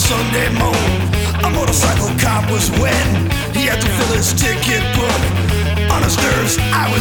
Sunday morning. A motorcycle cop was waiting. He had to fill his ticket book. On his nerves, I was